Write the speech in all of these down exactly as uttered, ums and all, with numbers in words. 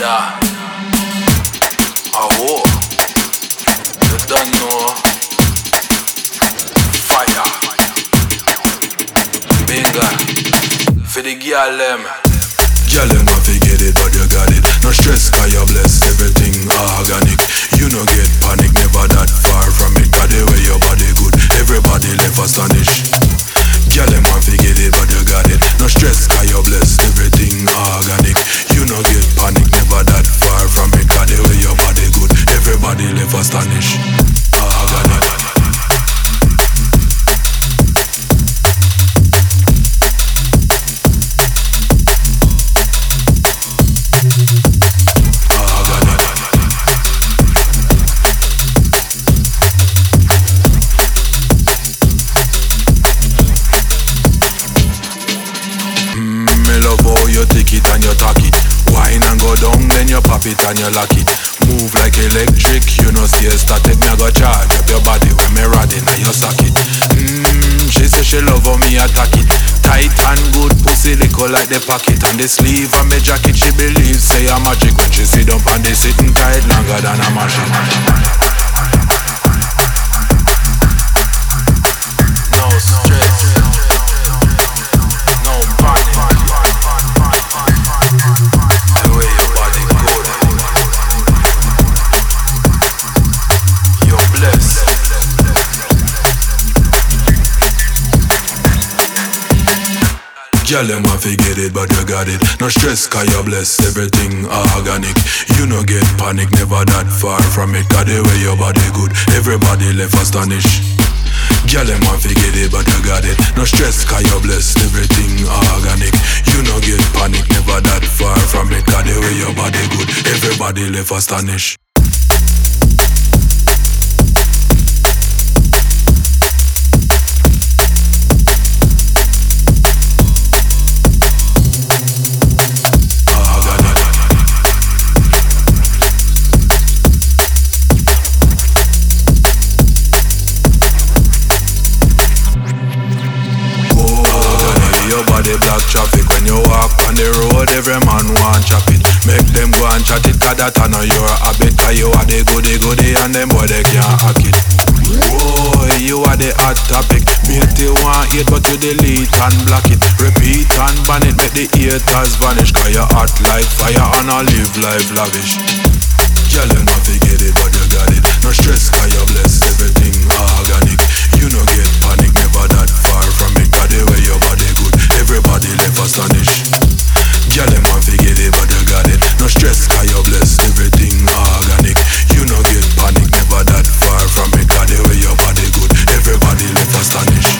Yeah. Oh, you don't know. Fire. Bingo. For the girl them. Girl, them a forget it, but you got it. No stress, cause you bless, everything organic. You no get panic, never that far from it. Cause the way your body good, everybody left astonished. Girl, them a forget it, but you got it. No stress, cause you bless, everything organic. You no get panic, never that far from it. Cause the way your body good, everybody left astonished. Organic. And you talk it, wine and go down, then you pop it and you lock it. Move like electric, you know stay static. Me I go charge up your body when me rod in and you suck it. Mmm, she say she love how me attack it. Tight and good, pussy liquor like the pocket. And the sleeve and me jacket, she believes say I'm magic. When she sit up and they sitting tight longer than a machine. No stress, no panic. The way your body good, you're blessed. Girl, them a forget it, but you got it. No stress, cause you bless, everything organic. You no get panic, never that far from it. Cause the way your body good, everybody left astonished. Girl, them a forget it, but you got it. No stress, cause you blessed, everything organic. You no get panic, never that far from it. Cause the way your body good, everybody left astonished. The black traffic when you walk on the road, every man want chop it. Make them go and chat it, cause that I know your habit. Cause you are the goody goody and them boy they can't hack it. Whoa, you are the hot topic. Mate you want it but you delete and block it. Repeat and ban it, make the haters vanish. Cause you hot like fire and I live life lavish. Girl, you not forget it but you got it. No stress cause you bless, everything organic. You no get panic, never that far from it. Cause the way your body good, everybody left astonished. Girl, them a forget it, but you got it. No stress, cause you blessed, everything organic. You no get panic, never that far from it. Cause the way your body good, everybody left astonished.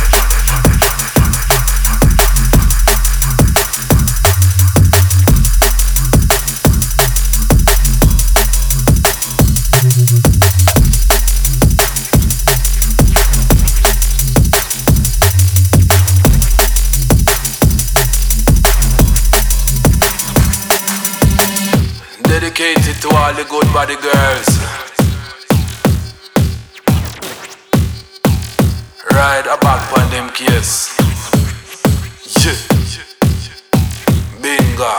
Dedicated to all the good body girls. Ride a back on them case. Yeah. Bingo.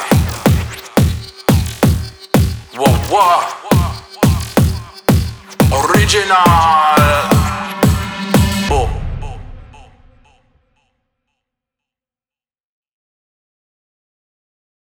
Whoa, whoa. Original.